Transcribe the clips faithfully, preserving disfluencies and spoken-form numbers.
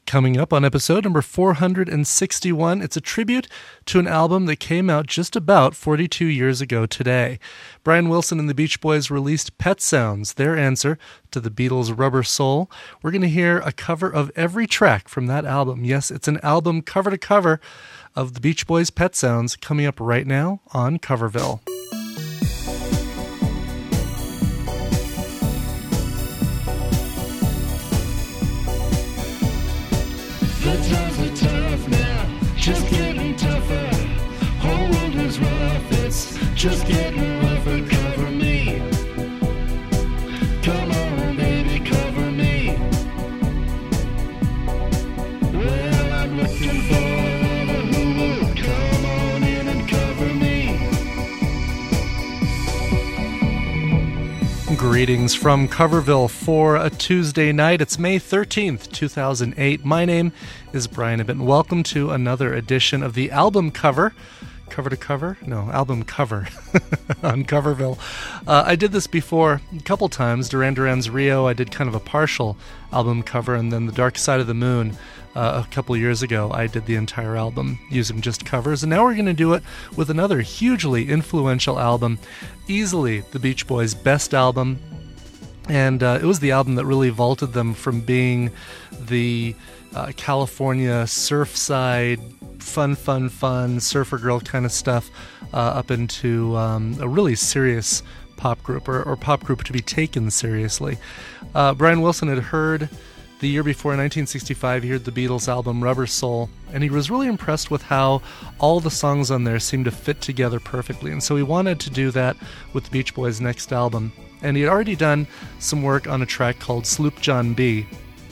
Coming up on episode number four hundred sixty-one, it's a tribute to an album that came out just about forty-two years ago today. Brian Wilson and the Beach Boys released Pet Sounds, their answer to the Beatles' Rubber Soul. We're going to hear a cover of every track from that album. Yes, it's an album cover to cover of the Beach Boys' Pet Sounds, coming up right now on Coverville. The times are tough now, just getting tougher. Whole world is rough, it's just getting rougher. Cover me, come on baby, cover me. Well, I'm looking for who will come on in and cover me. Greetings from Coverville for a Tuesday night. It's May thirteenth, two thousand eight. My name is Brian Ibbott, and welcome to another edition of the album cover. Cover to cover? No, album cover on Coverville. Uh, I did this before a couple times. Duran Duran's Rio, I did kind of a partial album cover, and then The Dark Side of the Moon uh, a couple years ago, I did the entire album using just covers. And now we're going to do it with another hugely influential album, easily the Beach Boys' best album. And uh, it was the album that really vaulted them from being the uh, California surfside, fun, fun, fun, surfer girl kind of stuff uh, up into um, a really serious pop group, or, or pop group to be taken seriously. Uh, Brian Wilson had heard the year before, in nineteen sixty-five, he heard the Beatles' album Rubber Soul, and he was really impressed with how all the songs on there seemed to fit together perfectly. And so he wanted to do that with the Beach Boys' next album. And he had already done some work on a track called Sloop John B.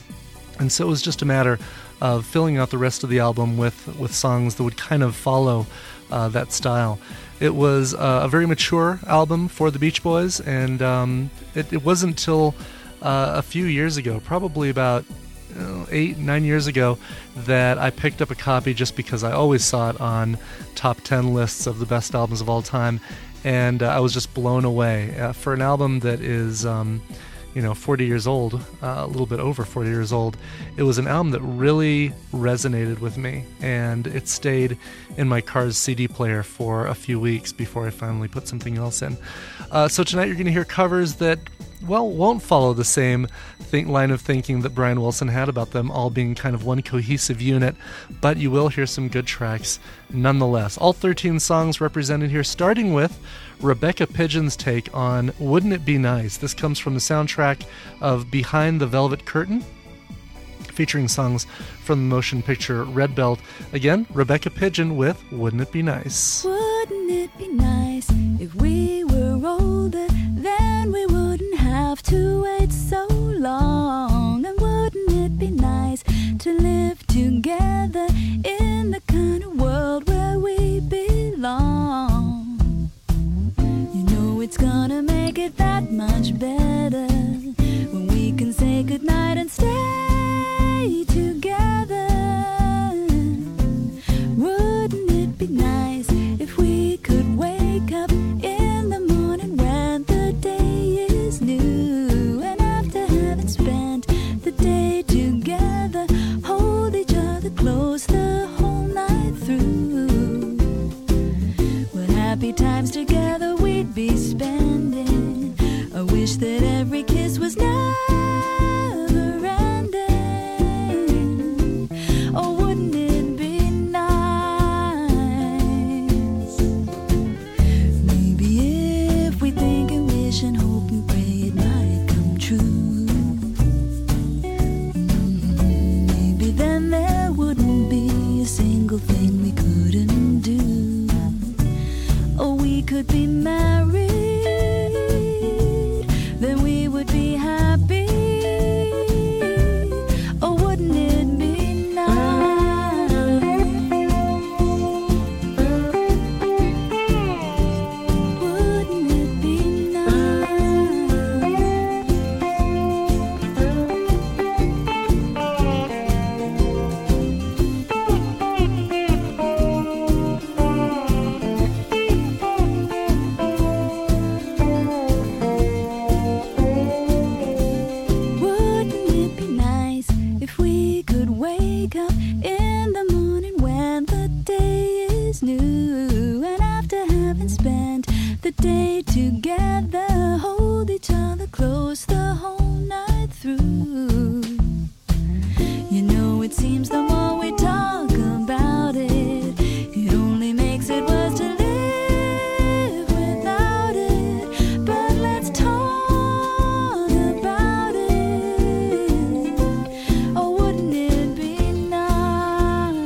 And so it was just a matter of filling out the rest of the album with, with songs that would kind of follow uh, that style. It was uh, a very mature album for the Beach Boys, and um, it, it wasn't until uh, a few years ago, probably about you know, eight, nine years ago, that I picked up a copy just because I always saw it on top ten lists of the best albums of all time. And uh, I was just blown away. Uh, for an album that is, um, you know, forty years old, uh, a little bit over forty years old, it was an album that really resonated with me. And it stayed in my car's C D player for a few weeks before I finally put something else in. Uh, so tonight you're going to hear covers that, well, won't follow the same think line of thinking that Brian Wilson had about them all being kind of one cohesive unit, but you will hear some good tracks nonetheless. All thirteen songs represented here, starting with Rebecca Pidgeon's take on Wouldn't It Be Nice? This comes from the soundtrack of Behind the Velvet Curtain, featuring songs from the motion picture Red Belt. Again, Rebecca Pidgeon with Wouldn't It Be Nice? Wouldn't it be nice if we were older, then we wouldn't have to wait so long? And wouldn't it be nice to live together in the kind of world where we belong? You know it's gonna make it that much better when we can say goodnight and stay together. Wouldn't it be nice if we could wake up in the morning when the day is new, and after having spent the day together, hold each other close the whole night through? What happy times together we'd be spending. I wish that every kiss was never ending. Oh, wouldn't it be nice? Maybe if we think and wish and hope and pray, it might come true. Mm-hmm. Maybe then there wouldn't be a single thing we couldn't do. Oh, we could be married, then we would be happy. Oh, wouldn't it be nice? Wouldn't it be nice? could wake up in the morning when the day is new. And after having spent the day together, hold each other close the whole night through. You know, it seems the more we talk about it, it only makes it worse to live without it. But let's talk about it. Oh, wouldn't it be nice?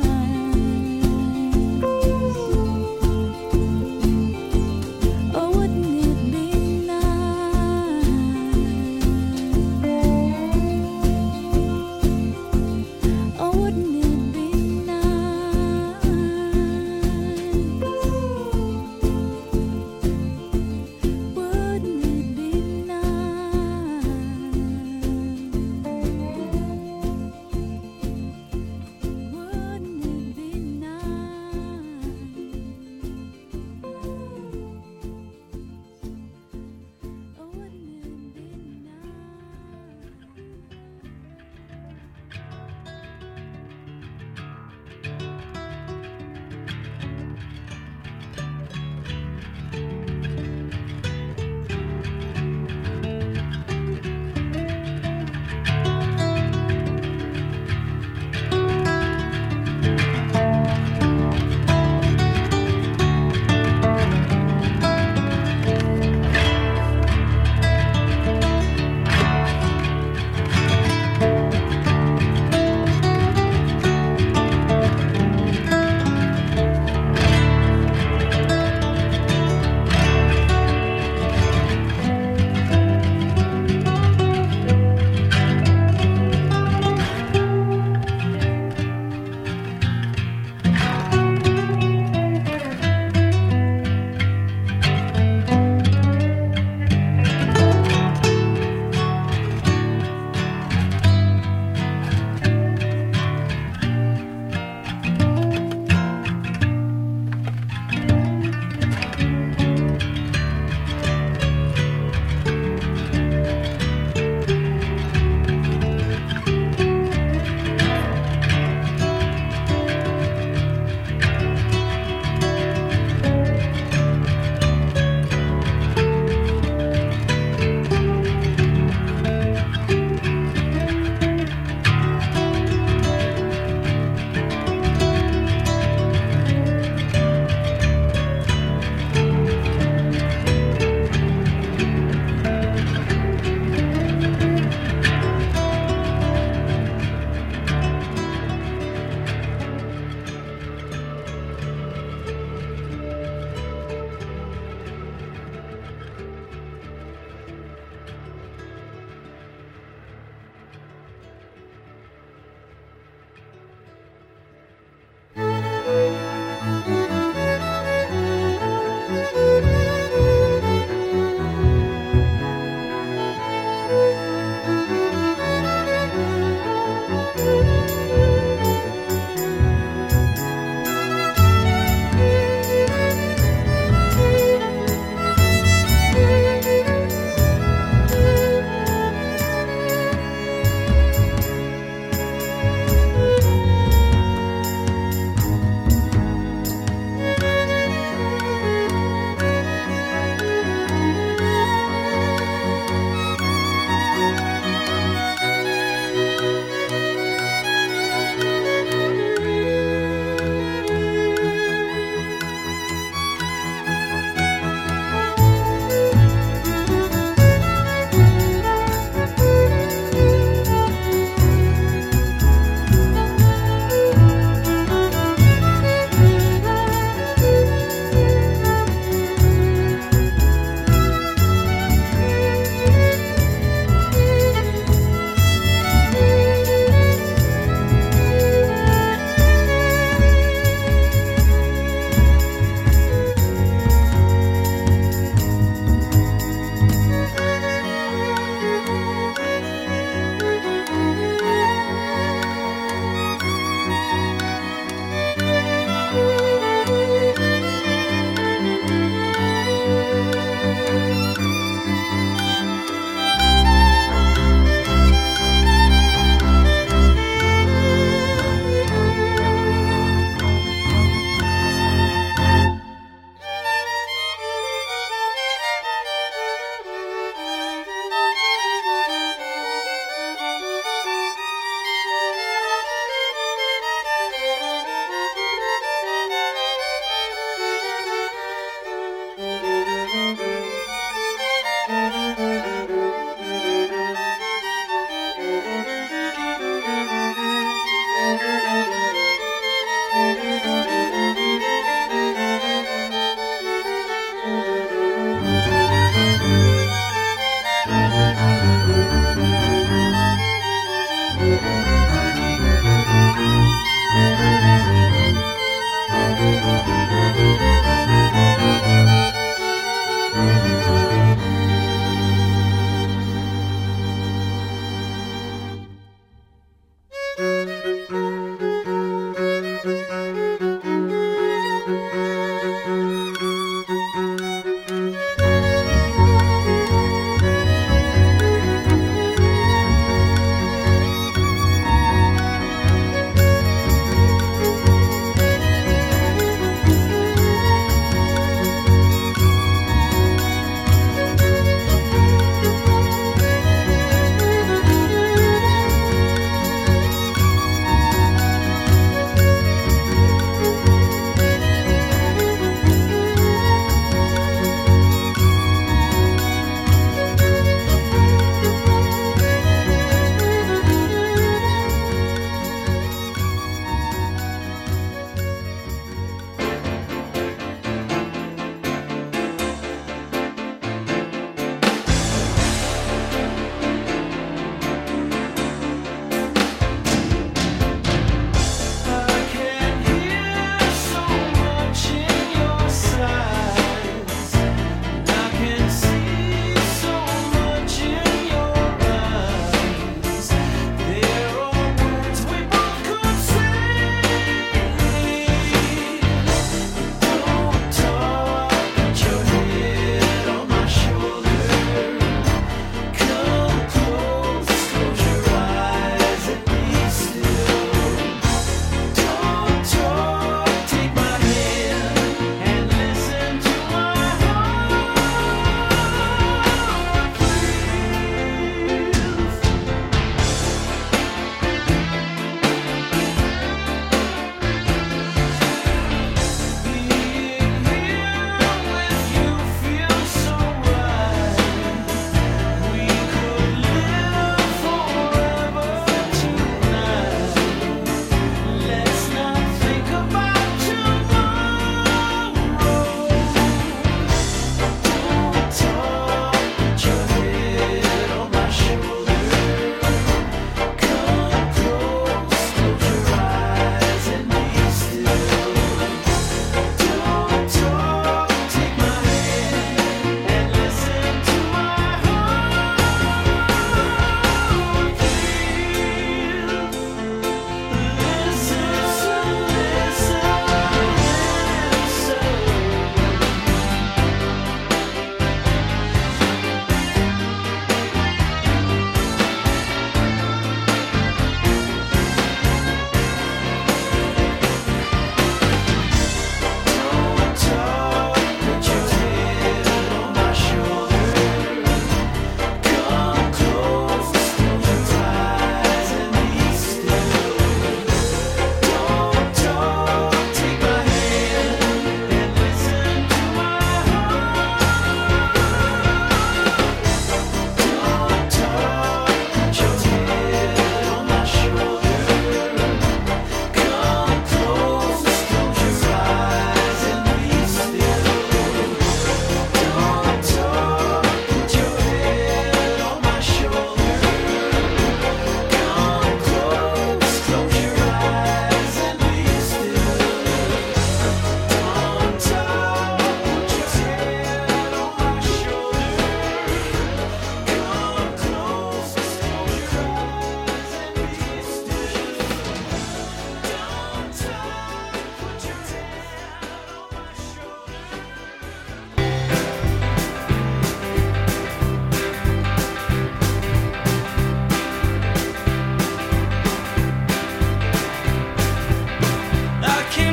Oh, wouldn't it be nice? Oh, wouldn't it be nice? Wouldn't it be nice? Wouldn't it be nice? Oh, wouldn't it be nice?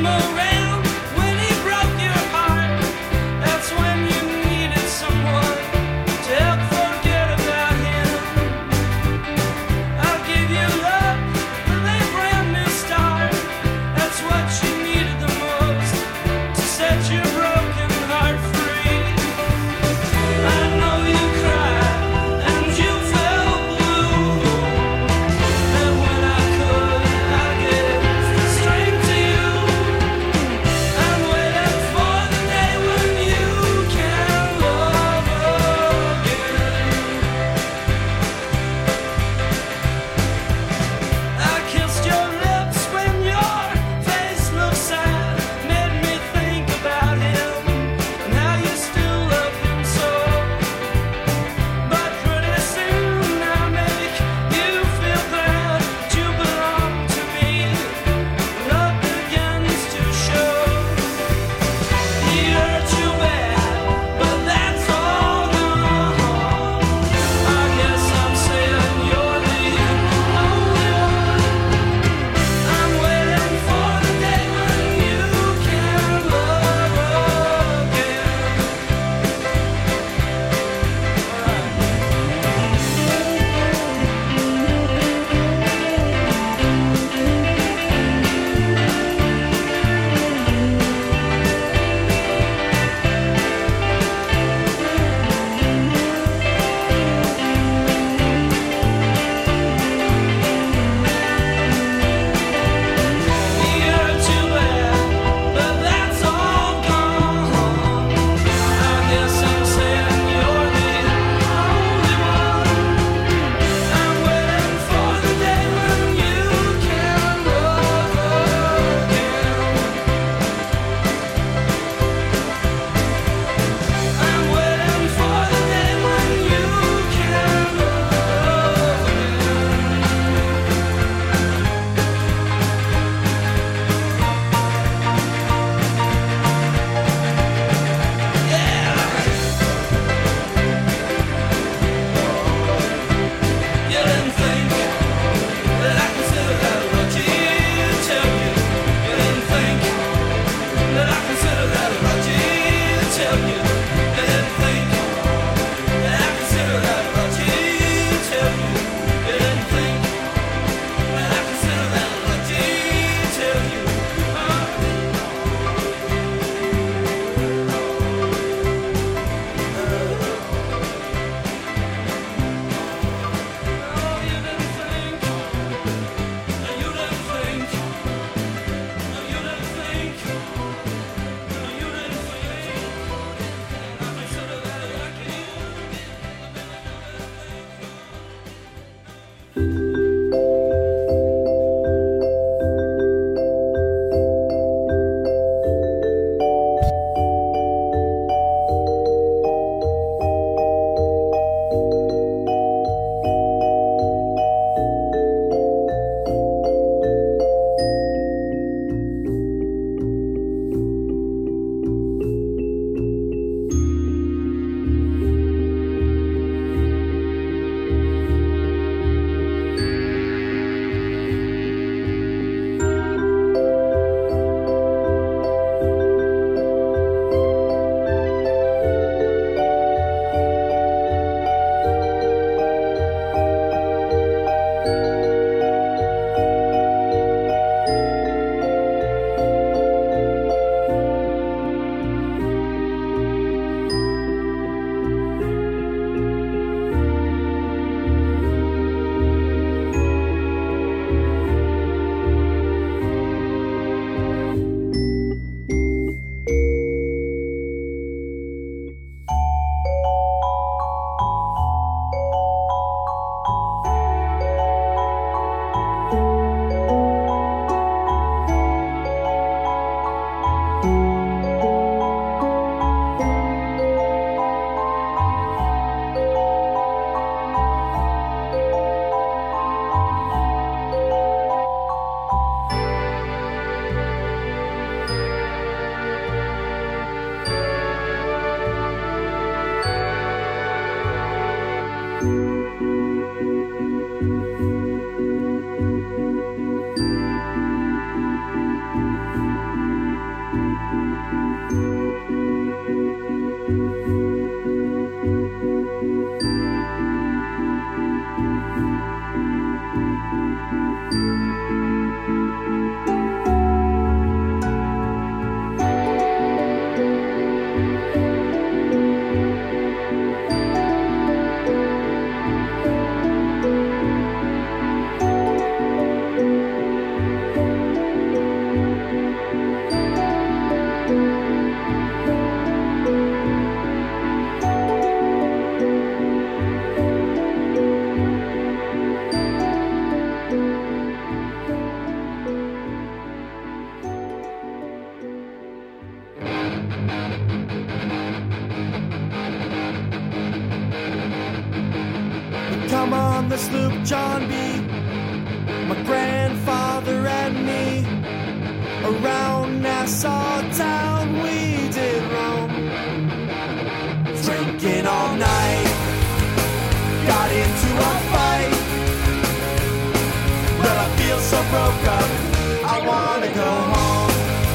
And when I could, I gave strength to you. on the sloop John B. My grandfather and me. Around Nassau town we did roam. Drinking all night. Got into a fight. But I feel so broke up, I wanna go home.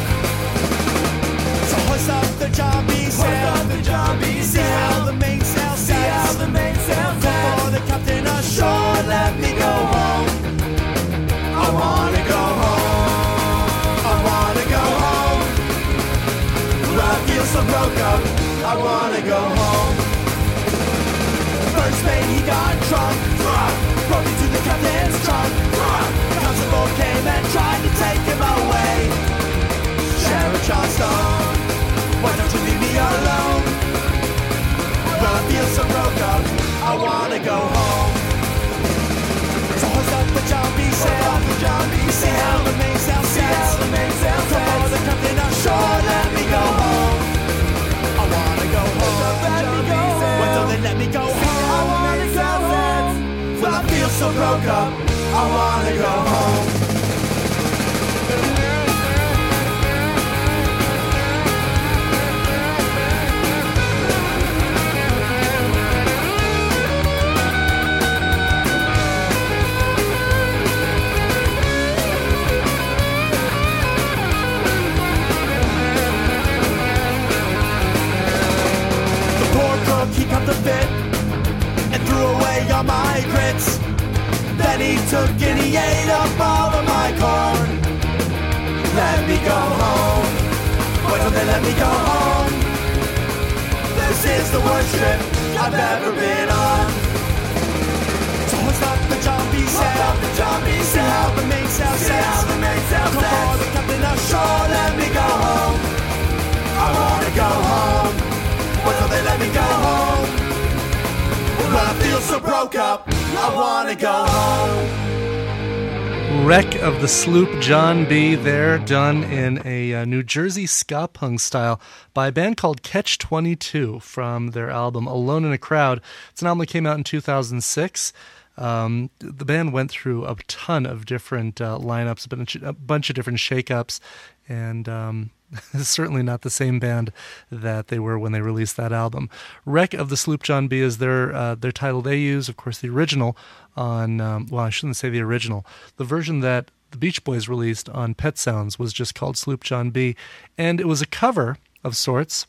So hoist up the John B. sail, hoist up the John B. see how the mainsail sets, see how the mainsail sets. Before the captain ashore, let me go home. I wanna go home. I wanna go home. Well, I feel so broke up, I wanna go home. First mate, he got drunk, drunk. Broke into the captain's trunk, drunk. Constable came and tried to take him away. Sheriff Johnstone, why don't you leave me alone? Well, I feel so broke up, I wanna go home. So hoist up the John B. sail, the John B. see how the mainsail sets, see how the mainsail sets. Before the captain ashore, let me go home. I wanna go home. Let me go home. When don't they let me go home? I wanna go home. Well, I feel so broke up, I wanna go home. He cut the bit and threw away all my grits. Then he took and he ate up all of my corn. Let me go home. Why don't they let me go home? This is the worst trip I've ever been on. So hoist up the John B. sail, the John B. see how the mainsail sets, the mainsail sets. Before the captain ashore, let me go home. I wanna go home. Why don't they let me go home? Well, I feel so broke up, I wanna go home. Wreck of the sloop John B. there, done in a uh, New Jersey ska punk style by a band called Catch twenty-two from their album Alone in a Crowd. It's an album that came out in two thousand six. Um, the band went through a ton of different uh, lineups, a bunch, a bunch of different shakeups, and um, certainly not the same band that they were when they released that album. Wreck of the Sloop John B. is their uh, their title they use. Of course, the original on, um, well, I shouldn't say the original. The version that the Beach Boys released on Pet Sounds was just called Sloop John B. And it was a cover of sorts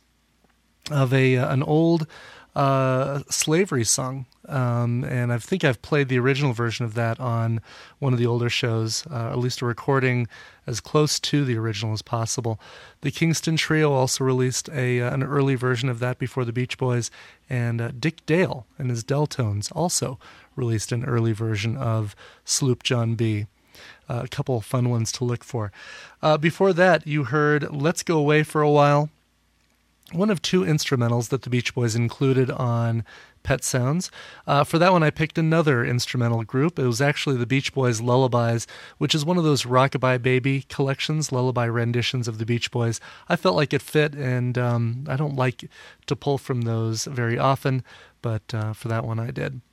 of a uh, an old uh, slavery song. Um, and I think I've played the original version of that on one of the older shows, uh, at least a recording as close to the original as possible. The Kingston Trio also released a uh, an early version of that before the Beach Boys, and uh, Dick Dale and his Deltones also released an early version of Sloop John B. Uh, a couple of fun ones to look for. Uh, before that, you heard Let's Go Away for a While, one of two instrumentals that the Beach Boys included on Pet Sounds. Uh, for that one, I picked another instrumental group. It was actually the Beach Boys' Lullabies, which is one of those Rockabye Baby collections, lullaby renditions of the Beach Boys. I felt like it fit, and um, I don't like to pull from those very often, but uh, for that one I did.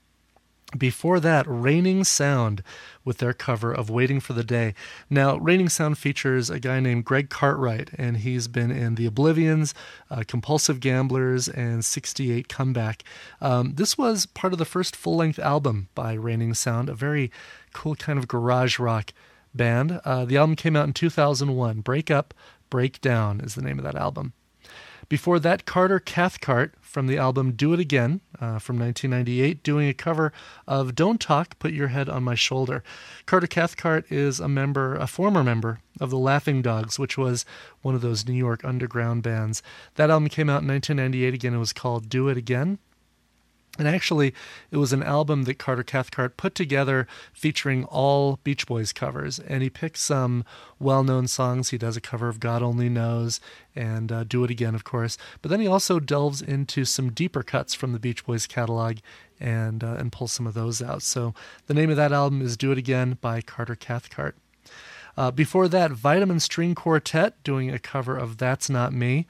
Before that, Raining Sound with their cover of Waiting for the Day. Now, Raining Sound features a guy named Greg Cartwright, and he's been in The Oblivions, uh, Compulsive Gamblers, and sixty-eight Comeback. Um, this was part of the first full-length album by Raining Sound, a very cool kind of garage rock band. Uh, the album came out in two thousand one. Break Up, Break Down is the name of that album. Before that, Carter Cathcart from the album Do It Again uh, from nineteen ninety-eight, doing a cover of Don't Talk, Put Your Head on My Shoulder. Carter Cathcart is a member, a former member of the Laughing Dogs, which was one of those New York underground bands. That album came out in nineteen ninety-eight. Again, it was called Do It Again. And actually, it was an album that Carter Cathcart put together featuring all Beach Boys covers. And he picked some well-known songs. He does a cover of God Only Knows and uh, Do It Again, of course. But then he also delves into some deeper cuts from the Beach Boys catalog and, uh, and pulls some of those out. So the name of that album is Do It Again by Carter Cathcart. Uh, before that, Vitamin String Quartet doing a cover of That's Not Me.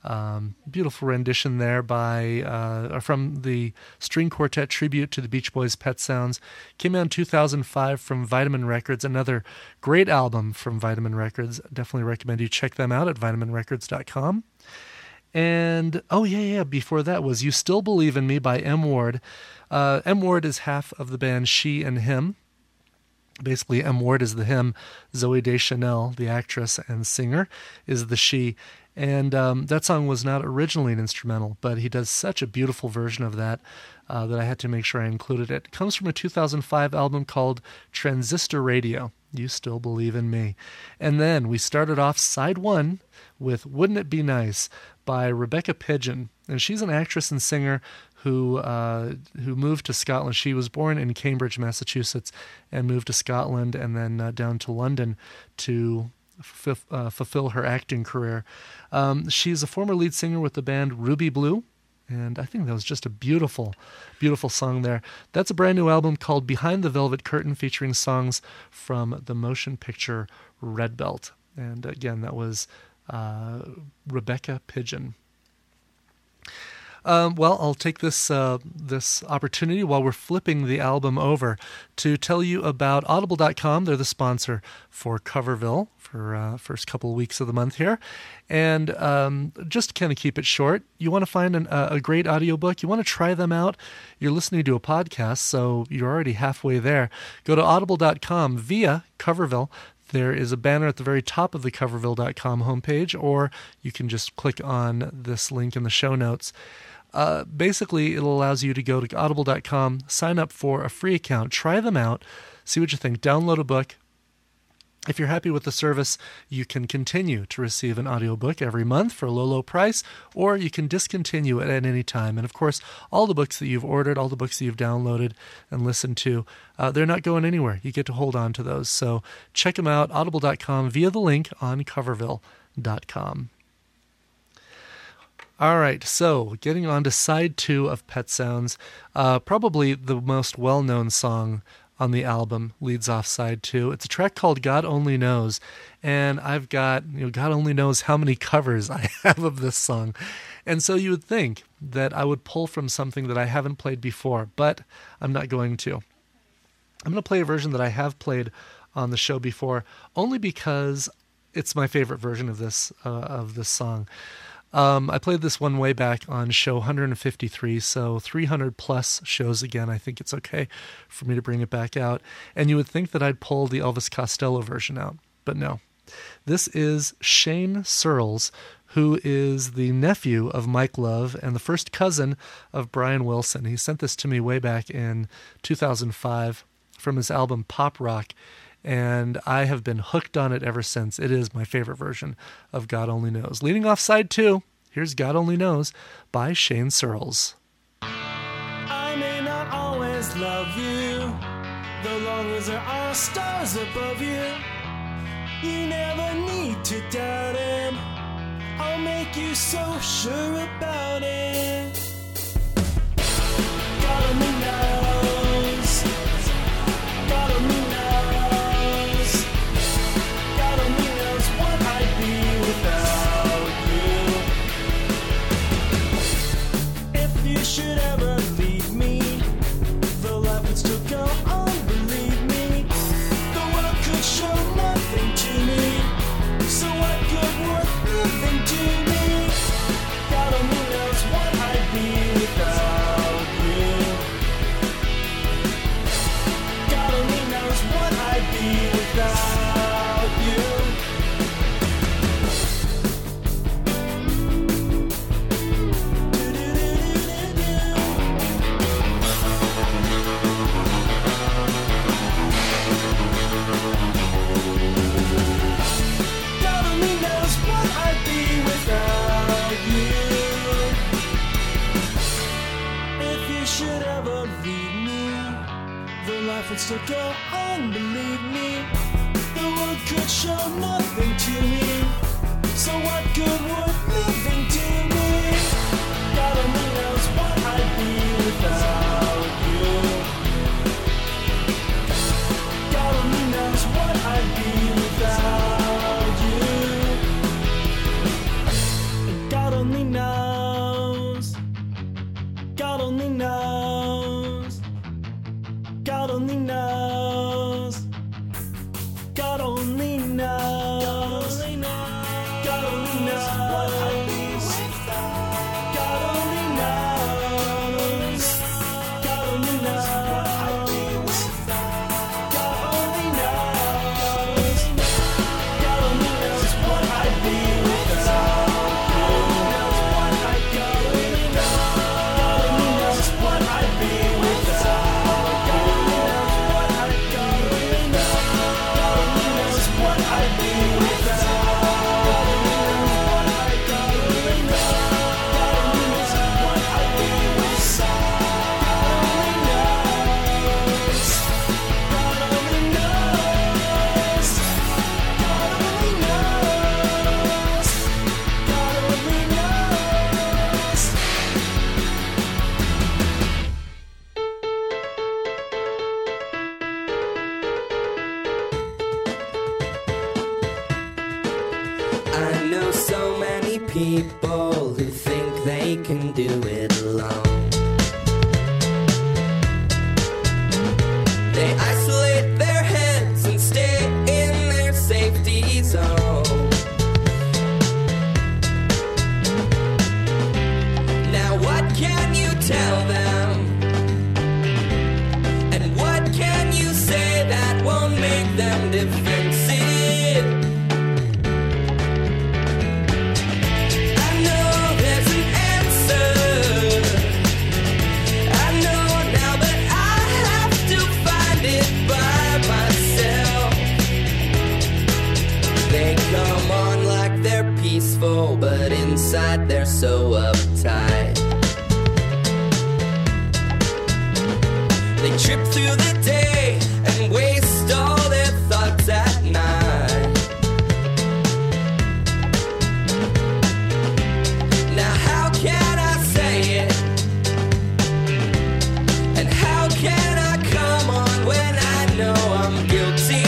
Um, beautiful rendition there by uh, from the string quartet tribute to the Beach Boys' Pet Sounds. Came out in two thousand five from Vitamin Records, another great album from Vitamin Records. Definitely recommend you check them out at vitamin records dot com. And, oh yeah, yeah, before that was You Still Believe in Me by M. Ward. Uh, M. Ward is half of the band She and Him. Basically, M. Ward is the him. Zooey Deschanel, the actress and singer, is the she. And um, that song was not originally an instrumental, but he does such a beautiful version of that uh, that I had to make sure I included it. It comes from a two thousand five album called Transistor Radio, You Still Believe in Me. And then we started off side one with Wouldn't It Be Nice by Rebecca Pidgeon. And she's an actress and singer who uh, who moved to Scotland. She was born in Cambridge, Massachusetts, and moved to Scotland and then uh, down to London to f- uh, fulfill her acting career. Um, she's a former lead singer with the band Ruby Blue, and I think that was just a beautiful, beautiful song there. That's a brand new album called Behind the Velvet Curtain, featuring songs from the motion picture Red Belt. And again, that was uh, Rebecca Pidgeon. Um, well, I'll take this uh, this opportunity while we're flipping the album over to tell you about Audible dot com. They're the sponsor for Coverville for uh, first couple of weeks of the month here. And um, just to kind of keep it short, you want to find an, uh, a great audiobook, you want to try them out, you're listening to a podcast, so you're already halfway there. Go to Audible dot com via Coverville. There is a banner at the very top of the Coverville dot com homepage, or you can just click on this link in the show notes. Uh, basically, it allows you to go to Audible dot com, sign up for a free account, try them out, see what you think, download a book. If you're happy with the service, you can continue to receive an audiobook every month for a low, low price, or you can discontinue it at any time. And of course, all the books that you've ordered, all the books that you've downloaded and listened to, uh, they're not going anywhere. You get to hold on to those. So check them out, Audible dot com, via the link on Coverville dot com. All right, so getting on to side two of Pet Sounds, uh, probably the most well-known song on the album leads off side two. It's a track called God Only Knows, and I've got, you know, God only knows how many covers I have of this song. And so you would think that I would pull from something that I haven't played before, but I'm not going to. I'm going to play a version that I have played on the show before, only because it's my favorite version of this uh, of this song. Um, I played this one way back on show one hundred fifty-three, so three hundred plus shows again. I think it's okay for me to bring it back out. And you would think that I'd pull the Elvis Costello version out, but no. This is Shane Searles, who is the nephew of Mike Love and the first cousin of Brian Wilson. He sent this to me way back in two thousand five from his album Pop Rock, and I have been hooked on it ever since. It is my favorite version of God Only Knows. Leading off side two, here's God Only Knows by Shane Searles. I may not always love you, though long as there are stars above you. You never need to doubt him, I'll make you so sure about it. God only knows, God only knows. Should ever leave me, the life would still go on, believe me. The world could show nothing to me, so what good worth living to me? God only knows what I'd be without you. God only knows what I'd be without you. Should ever leave me, the life would still go on, believe me. The world could show nothing to me, so what good would living do me? God only knows what I'd be without you. God only knows what I'd be without you. God only I know so many people who think they can do it alone. They isolate their heads and stay in their safety zone. Now what can you tell them? And what can you say that won't make them defensive? But inside they're so uptight. They trip through the day and waste all their thoughts at night. Now how can I say it? And how can I come on when I know I'm guilty?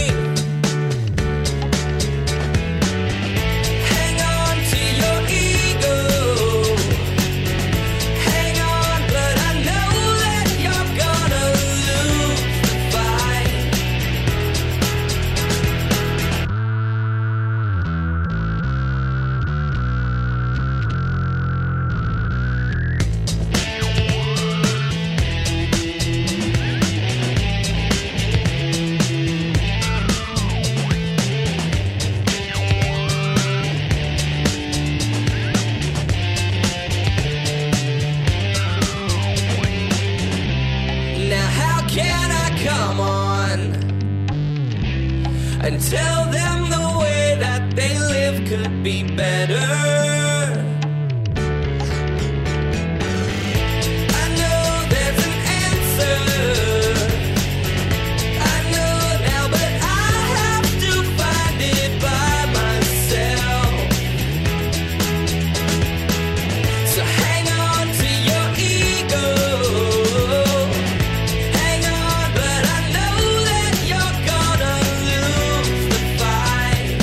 And tell them the way that they live could be better. I know there's an answer. I know now, but I have to find it by myself. So hang on to your ego. Hang on, but I know that you're gonna lose the fight.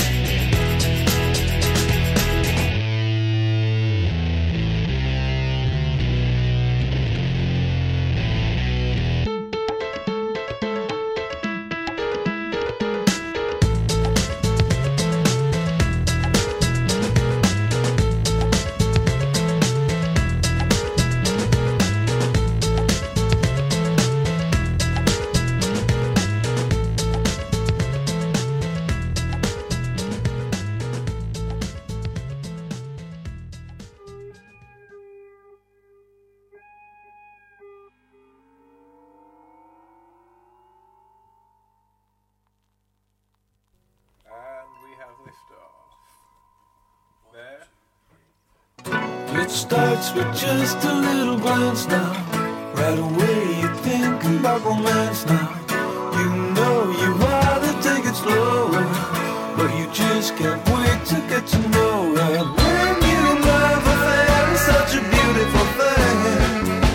And we have liftoff. There. It starts with just a little glance now. Right away you think about romance now. You know you ought to take it slower, but you just can't wait to get to know her. When you love a thing, it's such a beautiful thing.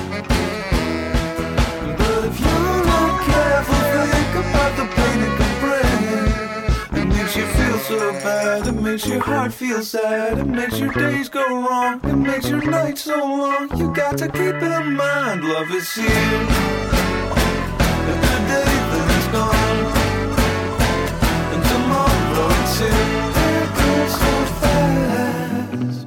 But if you're not careful, think about the pain it can bring. It makes you feel so bad, it makes your heart feel sad, it makes your days go wrong, it makes your nights so long. You got to keep in mind, love is here, and today then it's gone, and tomorrow it's here. It goes so fast.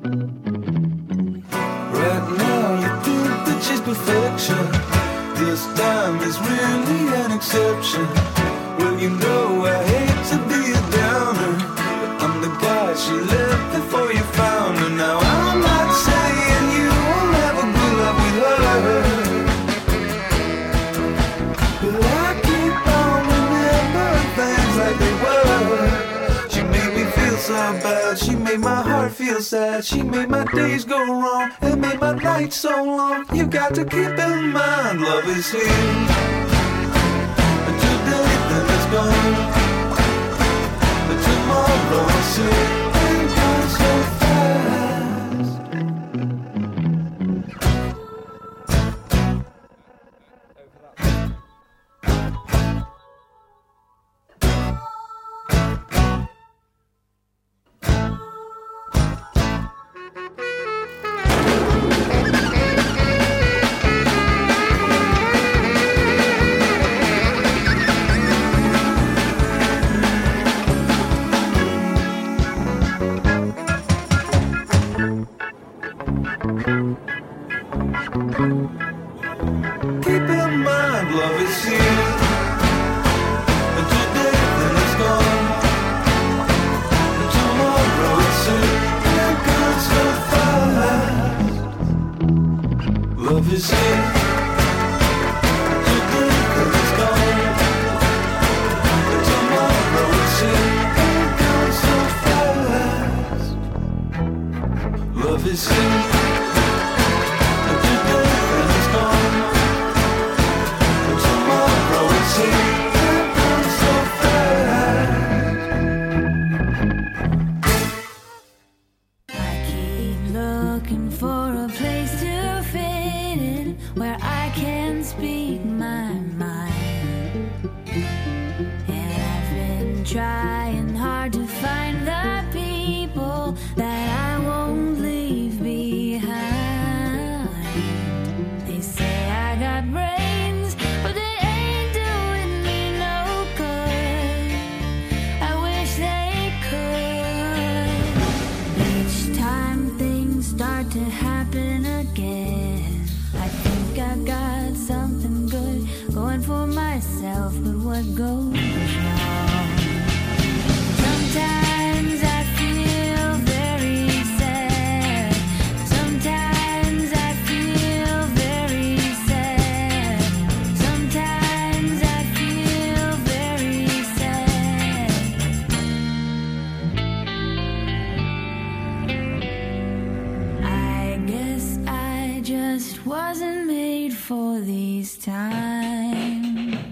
Right now you think that she's perfection. This time is really an exception. Well, you know I hate to be a downer, but I'm the guy she left before you found her. Now I'm not saying you won't have a good love with her, but I keep on remembering things like they were. She made me feel so bad, she made my heart feel sad, she made my days go wrong, and made my nights so long. You got to keep in mind, love is here, and today then it's gone, but tomorrow it's here. It goes so fast. Keep in mind, love is here. And today then it's gone. And tomorrow it's here. And gone so fast. Love is here. Today then it's gone. And tomorrow it's here. And gone so fast. Love is here. Trying hard to find the people that I won't leave behind. They say I got brains, but they ain't doing me no good. I wish they could. Each time things start to happen again, I think I got something good going for myself, but what goes wrong? Sometimes I feel very sad. Sometimes I feel very sad. Sometimes I feel very sad. I guess I just wasn't made for these times.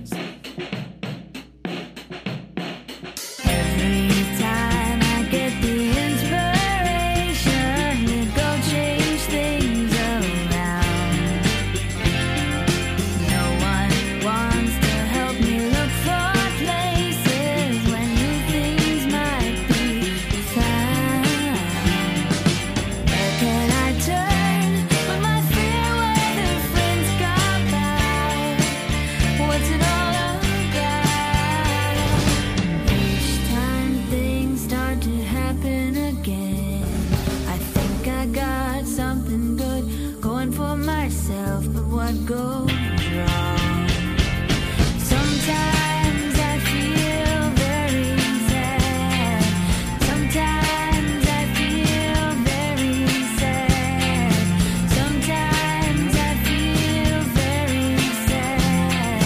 What goes wrong? Sometimes I feel very sad. Sometimes I feel very sad. Sometimes I feel very sad.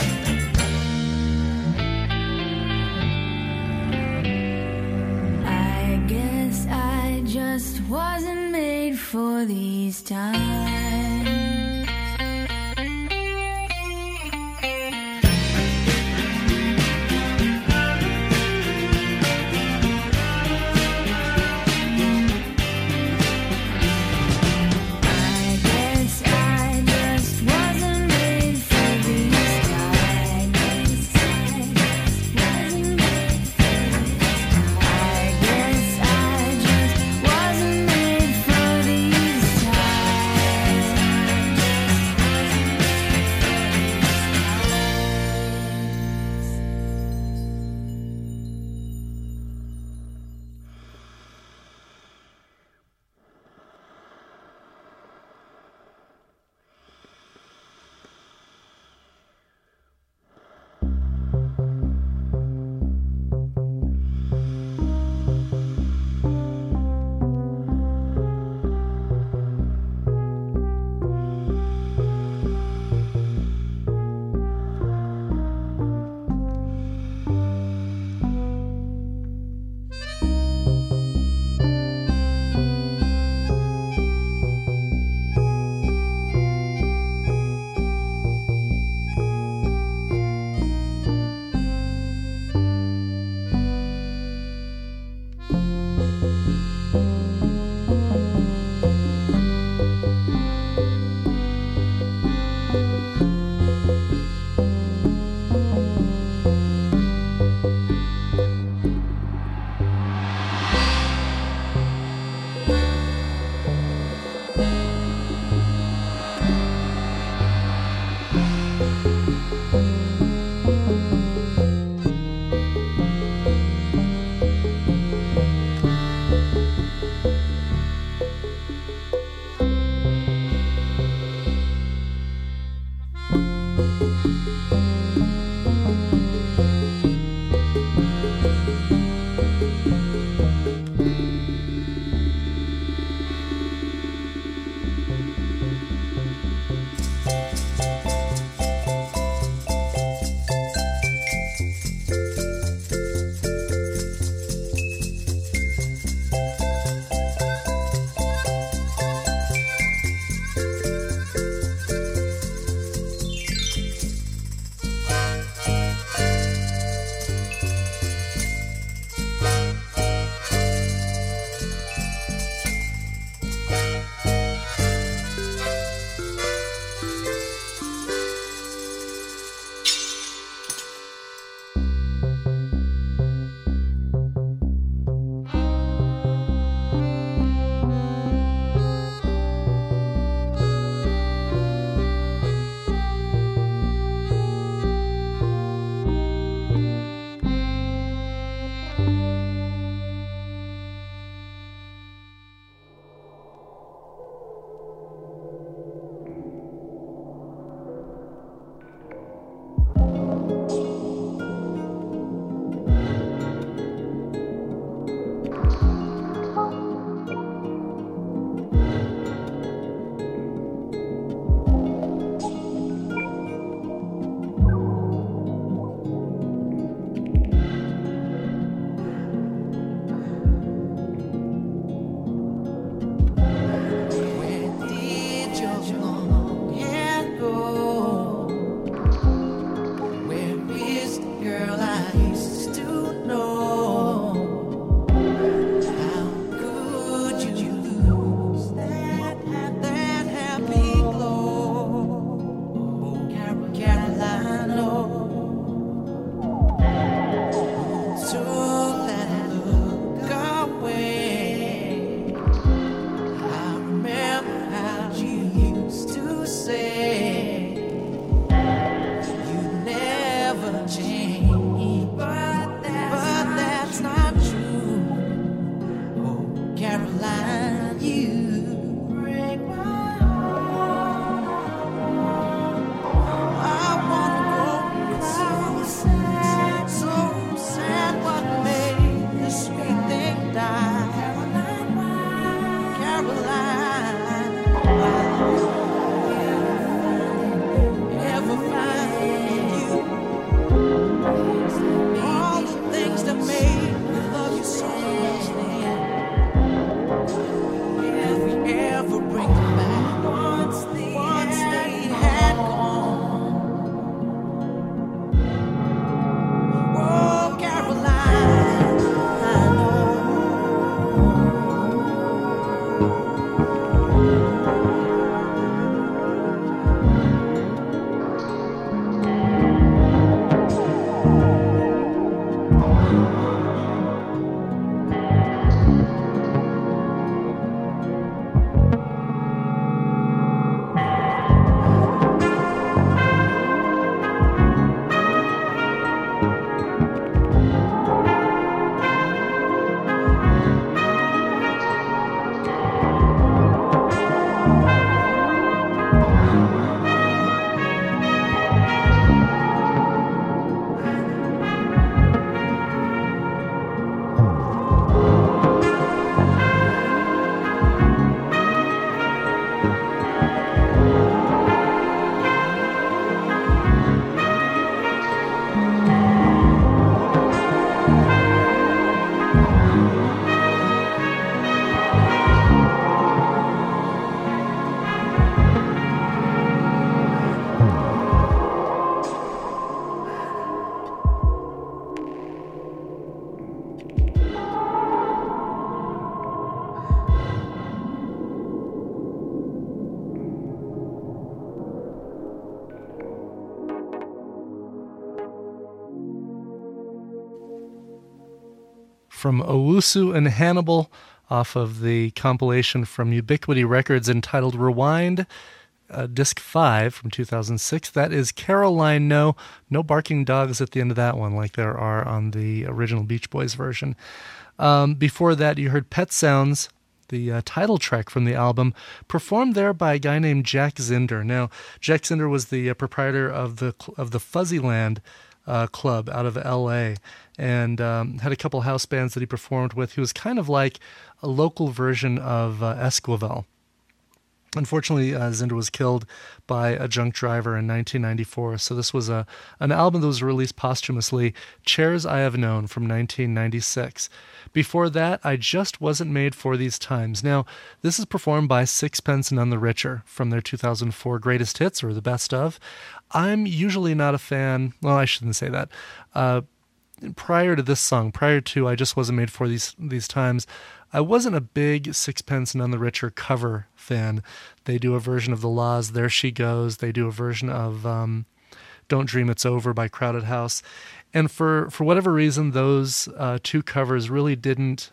I guess I just wasn't made for these times. from Owusu and Hannibal off of the compilation from Ubiquity Records entitled Rewind, uh, Disc five from two thousand six. That is Caroline No. No barking dogs at the end of that one like there are on the original Beach Boys version. Um, before that, you heard Pet Sounds, the uh, title track from the album, performed there by a guy named Jack Zinder. Now, Jack Zinder was the uh, proprietor of the of the Fuzzyland uh, Club out of L A, and um, had a couple house bands that he performed with. He was kind of like a local version of uh, Esquivel. Unfortunately, uh, Zinder was killed by a drunk driver in nineteen ninety-four, so this was a an album that was released posthumously, Chairs I Have Known from nineteen ninety-six. Before that, I Just Wasn't Made for These Times. Now, this is performed by Sixpence None the Richer from their two thousand four Greatest Hits, or the Best Of. I'm usually not a fan, well, I shouldn't say that. Uh, prior to this song, prior to I Just Wasn't Made for These These Times, I wasn't a big Sixpence None the Richer cover fan. They do a version of The Law's There She Goes. They do a version of um, Don't Dream It's Over by Crowded House. And for, for whatever reason, those uh, two covers really didn't,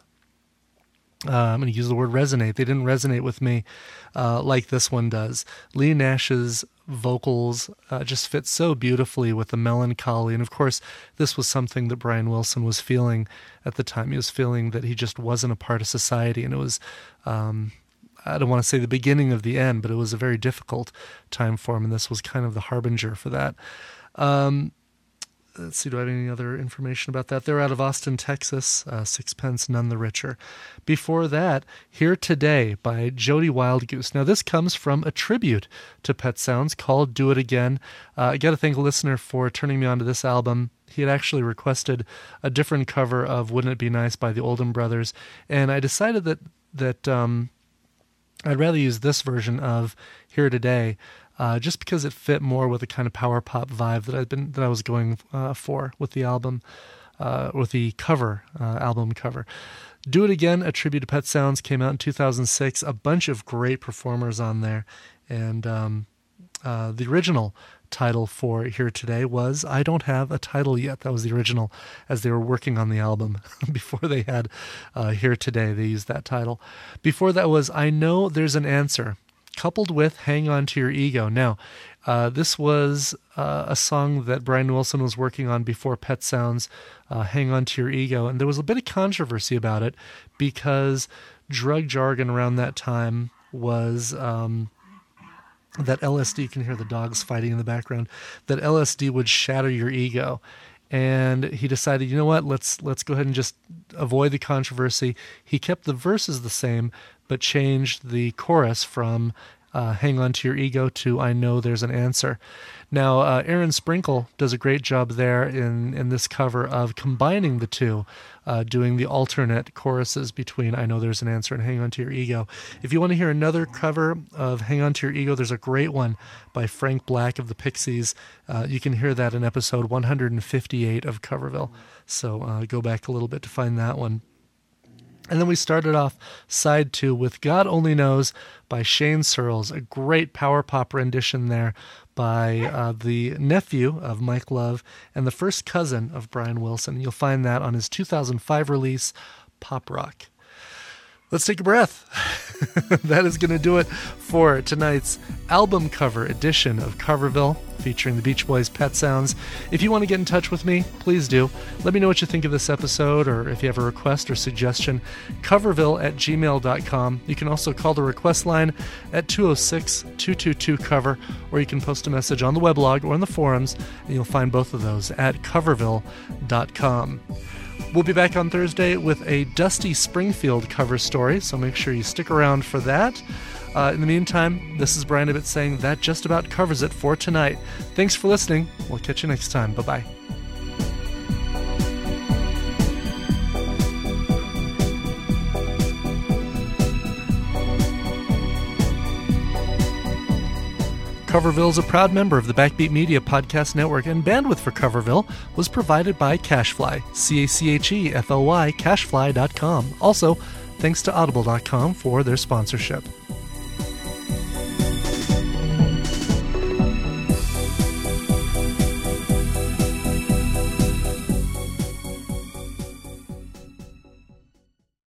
uh, I'm going to use the word resonate. They didn't resonate with me uh, like this one does. Lee Nash's vocals uh, just fit so beautifully with the melancholy. And of course, this was something that Brian Wilson was feeling at the time. He was feeling that he just wasn't a part of society. And it was, um, I don't want to say the beginning of the end, but it was a very difficult time for him. And this was kind of the harbinger for that. Um, Let's see, do I have any other information about that? They're out of Austin, Texas, uh, Sixpence None the Richer. Before that, Here Today by Jody Wildgoose. Now, this comes from a tribute to Pet Sounds called Do It Again. Uh, I got to thank a listener for turning me on to this album. He had actually requested a different cover of Wouldn't It Be Nice by the Oldham Brothers, and I decided that, that um, I'd rather use this version of Here Today, Uh, just because it fit more with the kind of power pop vibe that I'd been that I was going uh, for with the album, uh, with the cover uh, album cover. Do It Again, a tribute to Pet Sounds, came out in two thousand six. A bunch of great performers on there, and um, uh, the original title for Here Today was I Don't Have a Title Yet. That was the original as they were working on the album. Before they had uh, Here Today, they used that title. Before that was I Know There's an Answer, coupled with Hang On to Your Ego. Now, uh, this was uh, a song that Brian Wilson was working on before Pet Sounds, uh, Hang On to Your Ego, and there was a bit of controversy about it because drug jargon around that time was um, that L S D, you can hear the dogs fighting in the background, that L S D would shatter your ego. And he decided, you know what, let's let's go ahead and just avoid the controversy. He kept the verses the same, but changed the chorus from uh, Hang On to Your Ego to I Know There's an Answer. Now, uh, Aaron Sprinkle does a great job there in, in this cover of combining the two, uh, doing the alternate choruses between I Know There's an Answer and Hang On to Your Ego. If you want to hear another cover of Hang On to Your Ego, there's a great one by Frank Black of the Pixies. Uh, you can hear that in episode one hundred fifty-eight of Coverville. So uh, go back a little bit to find that one. And then we started off side two with God Only Knows by Shane Searles, a great power pop rendition there by uh, the nephew of Mike Love and the first cousin of Brian Wilson. You'll find that on his two thousand five release, Pop Rock. Let's take a breath. That is going to do it for tonight's album cover edition of Coverville, featuring the Beach Boys' Pet Sounds. If you want to get in touch with me, please do. Let me know what you think of this episode, or if you have a request or suggestion, coverville at gmail dot com. You can also call the request line at two oh six, two two two, cover, or you can post a message on the weblog or in the forums, and you'll find both of those at coverville dot com. We'll be back on Thursday with a Dusty Springfield cover story, so make sure you stick around for that. Uh, in the meantime, this is Brian Ibbott saying that just about covers it for tonight. Thanks for listening. We'll catch you next time. Bye-bye. Coverville is a proud member of the Backbeat Media Podcast Network, and bandwidth for Coverville was provided by CacheFly, C A C H E F L Y, cachefly dot com. Also, thanks to audible dot com for their sponsorship.